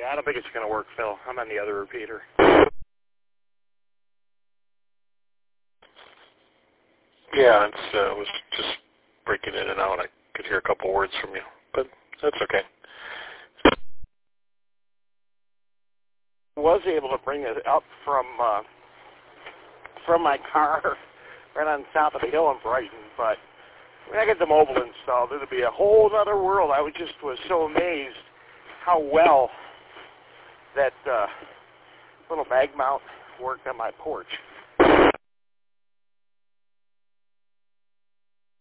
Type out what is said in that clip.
Yeah, I don't think it's going to work, Phil. I'm on the other repeater. Yeah, it was just breaking in and out. I could hear a couple words from you, but that's okay. I was able to bring it up from my car right on top of the hill in Brighton, but when I get the mobile installed, it'll be a whole other world. I was so amazed how well that little mag mount worked on my porch.